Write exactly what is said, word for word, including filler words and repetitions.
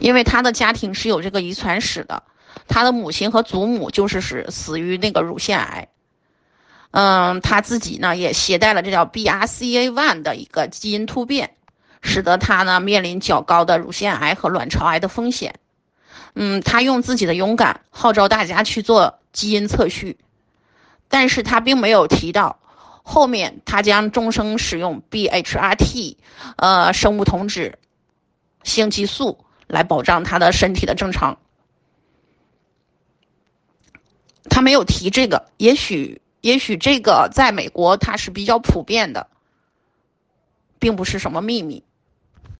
因为他的家庭是有这个遗传史的，他的母亲和祖母就是死死于那个乳腺癌。嗯，他自己呢也携带了这叫 B R C A 一 的一个基因突变，使得他呢面临较高的乳腺癌和卵巢癌的风险。嗯，他用自己的勇敢号召大家去做基因测序，但是他并没有提到后面他将终生使用 B H R T 呃生物酮脂性激素来保障他的身体的正常。他没有提这个，也许也许这个在美国它是比较普遍的，并不是什么秘密。